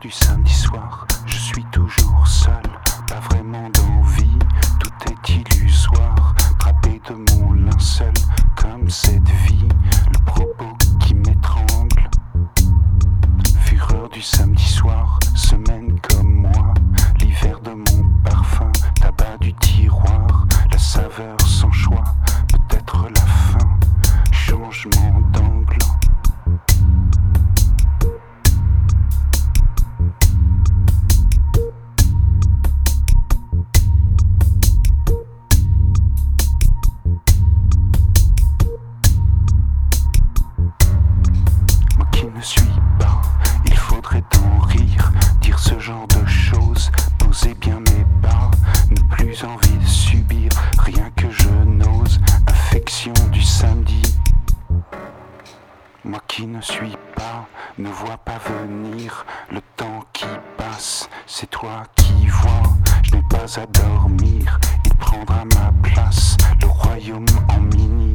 du samedi soir, je suis toujours seul, pas vraiment d'envie, tout est illusoire, drapé de mon linceul, comme cette vie, le propos qui m'étrangle. Fureur du samedi soir, semaine comme moi, l'hiver de mon parfum, tabac du tiroir, la saveur sans choix, peut-être la fin, changement d'angle. Ne suis pas, il faudrait en rire, dire ce genre de choses, poser bien mes pas, ne plus envie de subir, rien que je n'ose, affection du samedi. Moi qui ne suis pas, ne vois pas venir, le temps qui passe, c'est toi qui vois, je n'ai pas à dormir, il prendra ma place, le royaume en mini.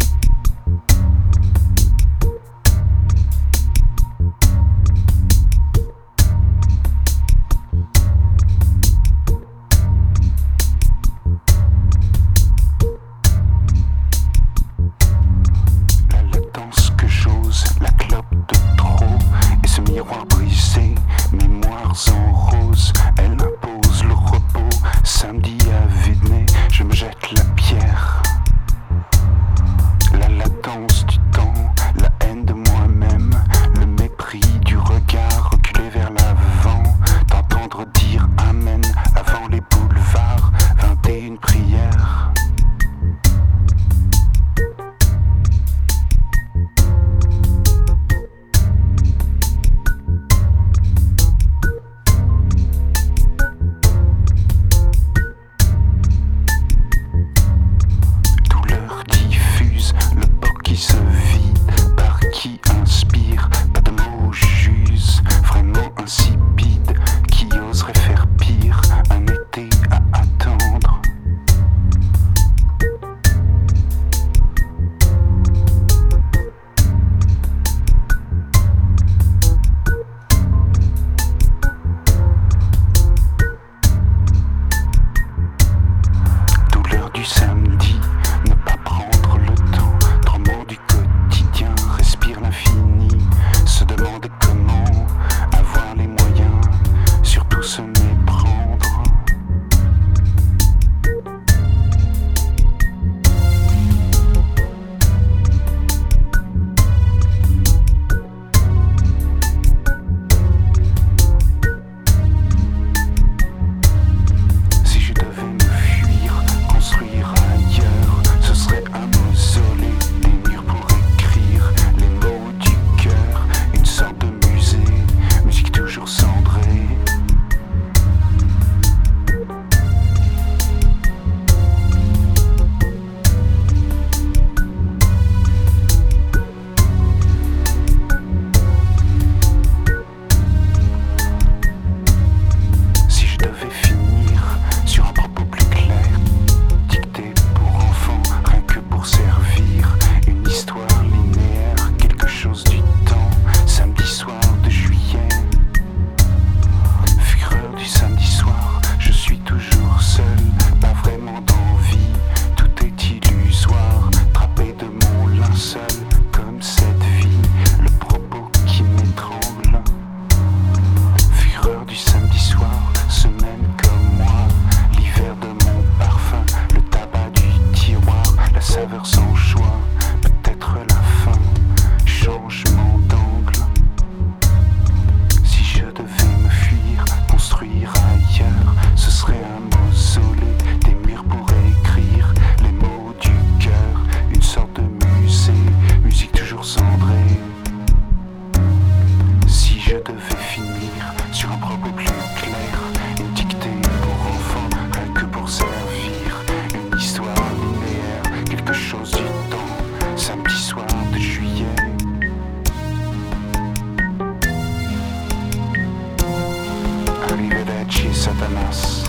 La clope de trop et ce miroir brisé, mémoires en rose, elle impose le repos, samedi à vue de nez, je me jette la pierre. La latence du temps, la haine de moi-même, le mépris du regard reculé vers l'avant, d'entendre dire amen avant les boulevards, 21 prières. Qui se vide, par qui inspire, pas de mots j'use, vraiment insipide, qui oserait faire pire, un été à attendre. Douleur du samedi, ne pas prendre le temps. Du quotidien, respire l'infini, se demande comment avoir les moyens, surtout se méprendre. Si je devais me fuir, construire ailleurs, ce serait un mausolée. Toujours cendré. Si je devais finir sur un propos plus clair, dicté pour enfants, rien que pour servir, une histoire linéaire, quelque chose du temps, samedi soir de juillet. Du samedi soir, je suis toujours seul, pas vraiment d'envie, tout est illusoire, drapé de mon linceul, comme cette vie, le propos qui m'étrangle. Fureur du samedi soir, semaine comme moi, l'hiver de mon parfum, le tabac du tiroir, la saveur sans choix, peut-être la fin, changement d'angle. Si je devais me fuir, construire ailleurs, ce serait un mausolée, des murs pour écrire les mots du cœur, une sorte de musée, musique toujours cendrée. Si je devais finir sur un propos plus clair, une dictée pour enfants, rien que pour servir, une histoire linéaire, quelque chose du temps, samedi soir de juillet. Arrivederci Satanas.